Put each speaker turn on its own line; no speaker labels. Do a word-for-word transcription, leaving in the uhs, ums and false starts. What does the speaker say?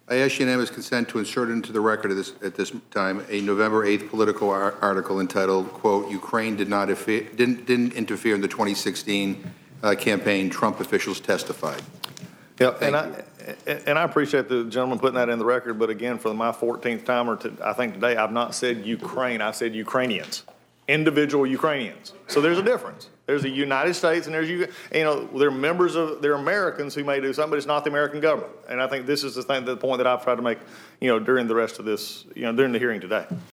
I ask unanimous consent to insert into the record at this, at this time a November eighth political ar article entitled, quote, Ukraine did not didn't, didn't interfere in the twenty sixteen uh, campaign, Trump officials testified.
Yeah, and I, and I appreciate the gentleman putting that in the record, but again, for my fourteenth time, or to, I think today, I've not said Ukraine, I've said Ukrainians, individual Ukrainians. So there's a difference. There's the United States, and there's, you you know, they're members of, they're Americans who may do something, but it's not the American government. And I think this is the thing, the point that I've tried to make, you know, during the rest of this, you know, during the hearing today.